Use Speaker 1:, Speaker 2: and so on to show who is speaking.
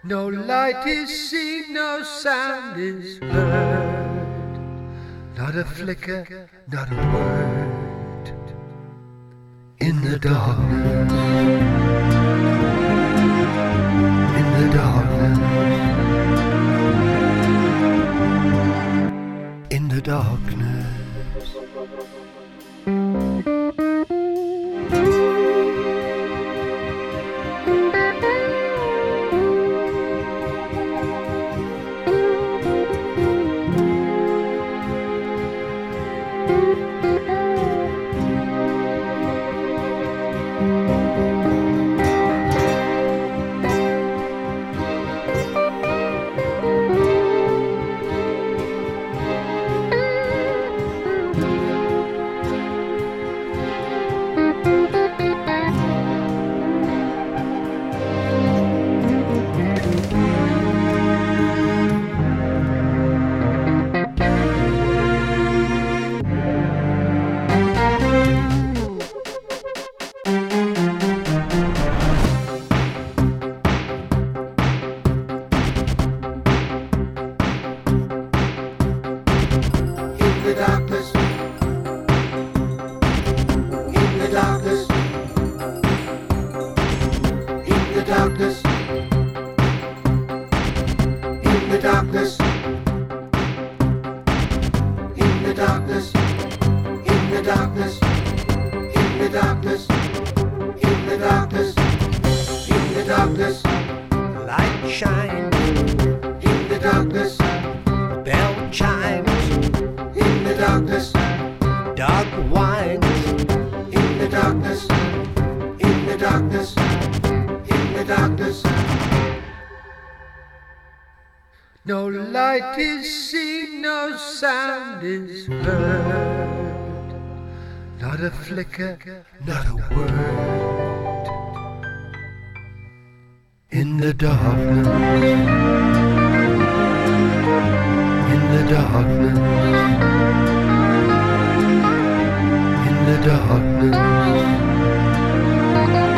Speaker 1: No light is seen, no sound is heard, not a flicker, not a word. In the darkness, in the darkness, in the darkness. No light is seen, no sound is heard, not a flicker, not a word. In the darkness, in the darkness, in the darkness.